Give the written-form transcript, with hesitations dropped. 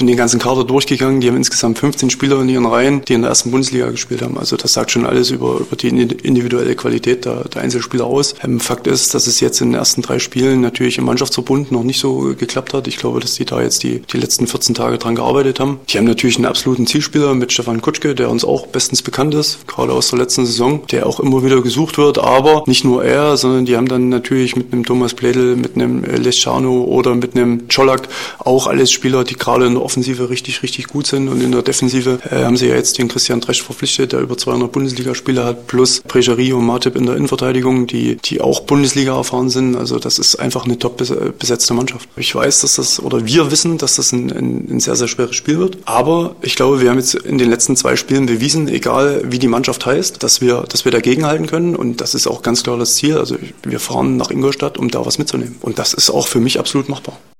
bin den ganzen Kader durchgegangen. Die haben insgesamt 15 Spieler in ihren Reihen, die in der ersten Bundesliga gespielt haben. Also das sagt schon alles über die individuelle Qualität der Einzelspieler aus. Fakt ist, dass es jetzt in den ersten 3 Spielen natürlich im Mannschaftsverbund noch nicht so geklappt hat. Ich glaube, dass die da jetzt die letzten 14 Tage dran gearbeitet haben. Die haben natürlich einen absoluten Zielspieler mit Stefan Kutschke, der uns auch bestens bekannt ist, gerade aus der letzten Saison, der auch immer wieder gesucht wird. Aber nicht nur er, sondern die haben dann natürlich mit einem Thomas Pledl, mit einem Leschano oder mit einem Czolak auch alles Spieler, die gerade in der Offensive richtig, richtig gut sind. Und in der Defensive haben sie ja jetzt den Christian Tresch verpflichtet, der über 200 Bundesligaspiele hat, plus Prejari und Matip in der Innenverteidigung, die auch Bundesliga erfahren sind. Also das ist einfach eine top besetzte Mannschaft. Ich weiß, dass das, oder wir wissen, dass das ein sehr, sehr schweres Spiel wird. Aber ich glaube, wir haben jetzt in den letzten 2 Spielen bewiesen, egal wie die Mannschaft heißt, dass wir dagegenhalten können. Und das ist auch ganz klar das Ziel. Also wir fahren nach Ingolstadt, um da was mitzunehmen. Und das ist auch für mich absolut machbar.